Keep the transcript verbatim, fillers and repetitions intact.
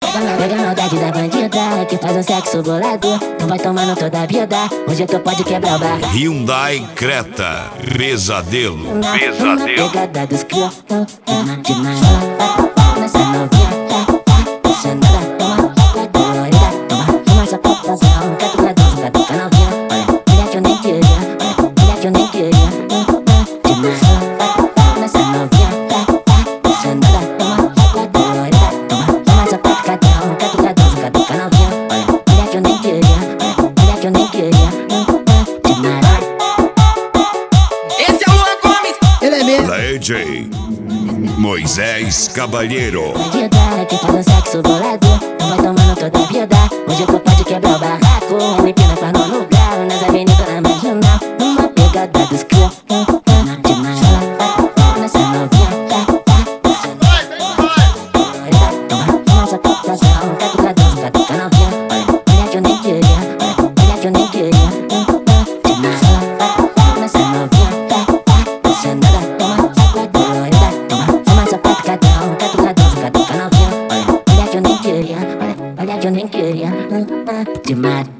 Pega a maldade da bandida que faz um sexo bolador. Não vai tomando toda a vida, hoje tu pode quebrar o bar. Hyundai Creta, pesadelo, pesadelo. Pegada dos cria, de marola, nessa novinha, sentada, toma, colorida, toma, toma essa população, catucadão, catuca novinha, olha, olha que eu nem queria, olha, olha que eu nem queria, de marola, nessa novinha, sentada, toma, colorida, toma, toma essa população, catucadão, catuca novinha, olha, olha que eu nem queria, olha, olha que eu nem queria, de marola. Esse é o Luan Gomes. Ele é mesmo. D J Moisés Cabalheiro. Bandida que faz um sexo bolador, não vai tomando toda a vida, hoje tu pode quebrar o barraco. Ela empina pra no lugar, nas avenidas da marginal, numa pegada dos cria, de marola, nessa novinha, Vai, vai, vai. toma, toma essa população, catucadão, catuca novinha, olha, olha que eu nem queria, olha, olha que eu nem queria, de marola, nessa novinha, sentada, toma, colorida, toma, toma essa população, catucadão, catuca novinha, olha, olha que eu nem queria, olha, olha que eu nem queria, de marola.